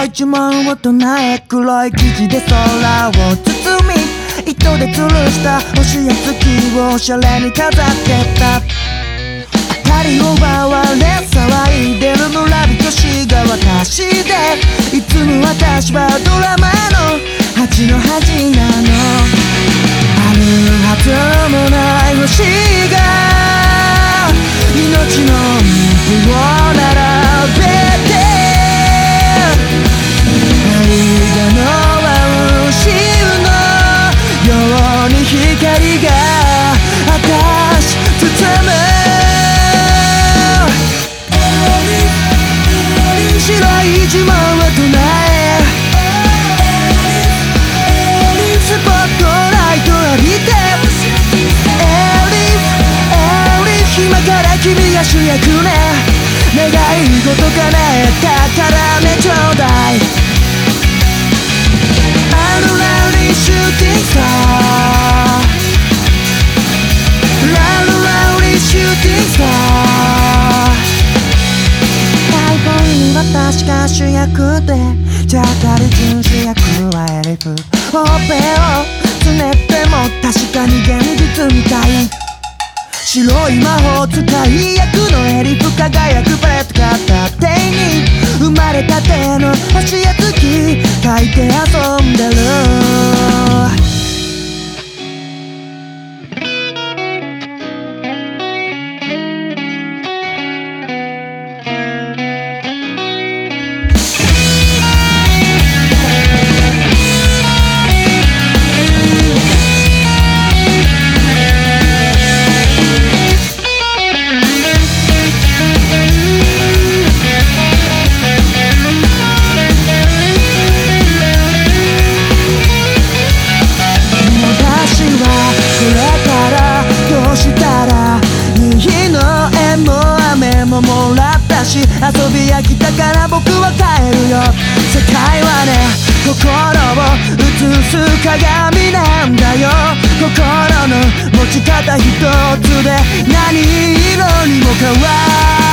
い呪文を唱え、黒い生地で空を包み、糸で吊るした星や月をおしゃれに飾ってた。明かりを奪われ騒いでる村人しが私で、いつも私はドラマの端の端なの。あるはずもない星が命の音符を並べて、愛がの星のように光が私包む。白い呪文を唱え、スポットライト浴びて、今から君が主役ね。願い事叶えたからね、ちょうだい。あのラウリーシューティングスター、ラウリーシューティングスター。台本に私が主役で、じゃあ誰準主役はエリフ。ほっぺをつねっても確かに現実みたい。白い魔法使い役のエリフ、輝くパレット片手に生まれたての星や月描いて遊んでる。もらったし、遊び飽きたから僕は帰るよ。世界はね、心を映す鏡なんだよ。心の持ち方一つで何色にも変わる。